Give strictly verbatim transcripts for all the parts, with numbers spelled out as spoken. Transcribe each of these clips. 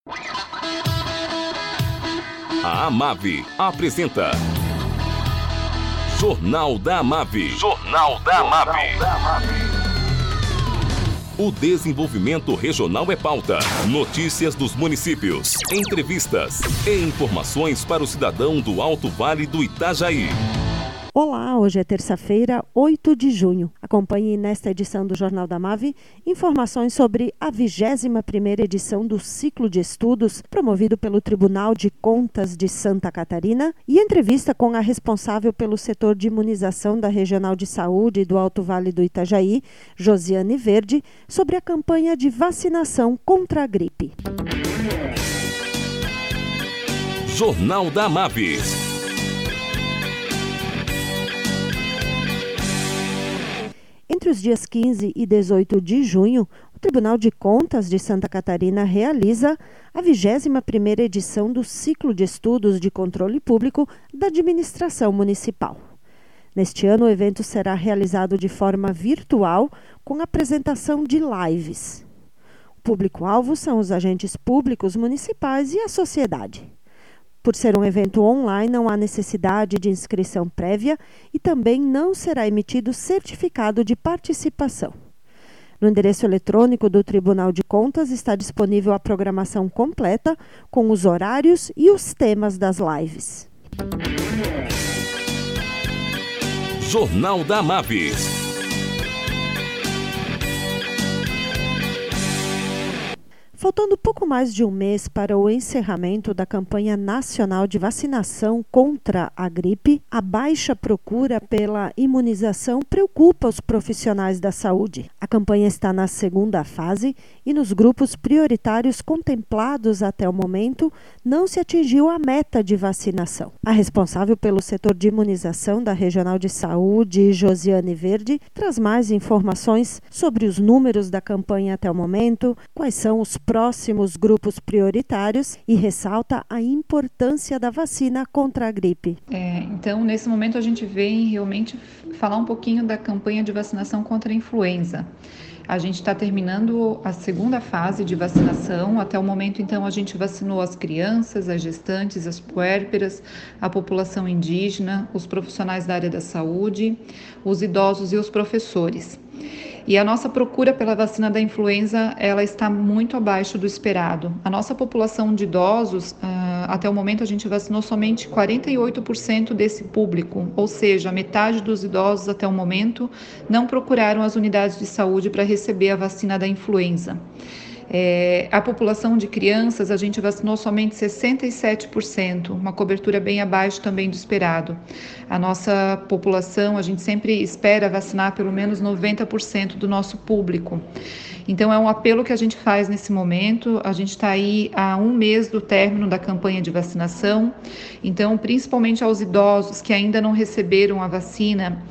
A Amave apresenta Jornal da Amave. Jornal da Amave. O desenvolvimento regional é pauta. Notícias dos municípios, entrevistas e informações para o cidadão do Alto Vale do Itajaí. Olá, hoje é terça-feira, oito de junho. Acompanhe nesta edição do Jornal da Amave informações sobre a vigésima primeira edição do ciclo de estudos promovido pelo Tribunal de Contas de Santa Catarina e entrevista com a responsável pelo setor de imunização da Regional de Saúde do Alto Vale do Itajaí, Josiane Verde, sobre a campanha de vacinação contra a gripe. Jornal da Amave. Entre os dias quinze e dezoito de junho, o Tribunal de Contas de Santa Catarina realiza a vigésima primeira edição do ciclo de estudos de controle público da administração municipal. Neste ano, o evento será realizado de forma virtual, com apresentação de lives. O público-alvo são os agentes públicos municipais e a sociedade. Por ser um evento online, não há necessidade de inscrição prévia e também não será emitido certificado de participação. No endereço eletrônico do Tribunal de Contas está disponível a programação completa com os horários e os temas das lives. Jornal da Amave. Faltando pouco mais de um mês para o encerramento da campanha nacional de vacinação contra a gripe, a baixa procura pela imunização preocupa os profissionais da saúde. A campanha está na segunda fase e nos grupos prioritários contemplados até o momento não se atingiu a meta de vacinação. A responsável pelo setor de imunização da Regional de Saúde, Josiane Verde, traz mais informações sobre os números da campanha até o momento, quais são os próximos grupos prioritários e ressalta a importância da vacina contra a gripe. É, então, nesse momento, a gente vem realmente falar um pouquinho da campanha de vacinação contra a influenza. A gente está terminando a segunda fase de vacinação. Até o momento, então, a gente vacinou as crianças, as gestantes, as puérperas, a população indígena, os profissionais da área da saúde, os idosos e os professores. E a nossa procura pela vacina da influenza, ela está muito abaixo do esperado. A nossa população de idosos, até o momento a gente vacinou somente quarenta e oito por cento desse público, ou seja, metade dos idosos até o momento não procuraram as unidades de saúde para receber a vacina da influenza. É, a população de crianças, a gente vacinou somente sessenta e sete por cento, uma cobertura bem abaixo também do esperado. A nossa população, a gente sempre espera vacinar pelo menos noventa por cento do nosso público. Então, é um apelo que a gente faz nesse momento. A gente está aí há um mês do término da campanha de vacinação. Então, principalmente aos idosos que ainda não receberam a vacina,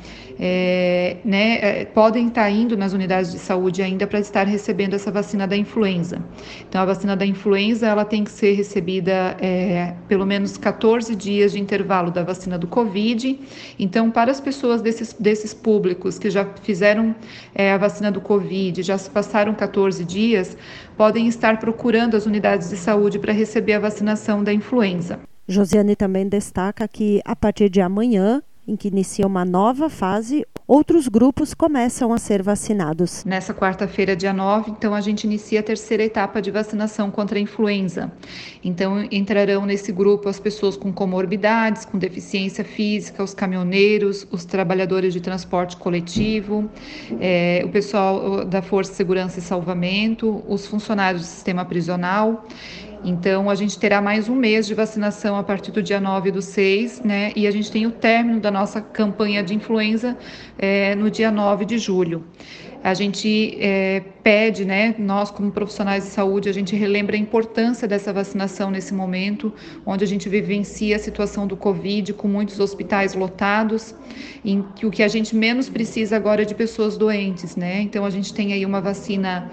É, né, é, podem estar indo nas unidades de saúde ainda para estar recebendo essa vacina da influenza. Então, a vacina da influenza ela tem que ser recebida é, pelo menos quatorze dias de intervalo da vacina do Covid. Então, para as pessoas desses, desses públicos que já fizeram é, a vacina do Covid, já se passaram quatorze dias, podem estar procurando as unidades de saúde para receber a vacinação da influenza. Josiane também destaca que, a partir de amanhã, em que inicia uma nova fase, outros grupos começam a ser vacinados. Nessa quarta-feira, dia nove, então a gente inicia a terceira etapa de vacinação contra a influenza. Então entrarão nesse grupo as pessoas com comorbidades, com deficiência física, os caminhoneiros, os trabalhadores de transporte coletivo, é, o pessoal da Força de Segurança e Salvamento, os funcionários do sistema prisional. Então, a gente terá mais um mês de vacinação a partir do dia nove do seis, né? E a gente tem o término da nossa campanha de influenza é, no dia nove de julho. A gente é, pede, né, nós como profissionais de saúde, a gente relembra a importância dessa vacinação nesse momento, onde a gente vivencia a situação do Covid, com muitos hospitais lotados, em que o que a gente menos precisa agora é de pessoas doentes, né? Então a gente tem aí uma vacina,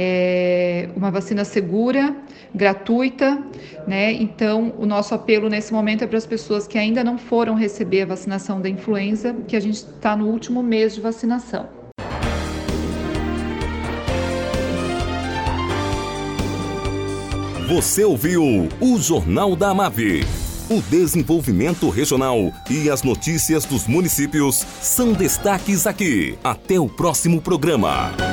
é, uma vacina segura, gratuita, né? Então o nosso apelo nesse momento é para as pessoas que ainda não foram receber a vacinação da influenza, que a gente está no último mês de vacinação. Você ouviu o Jornal da Amave. O desenvolvimento regional e as notícias dos municípios são destaques aqui. Até o próximo programa.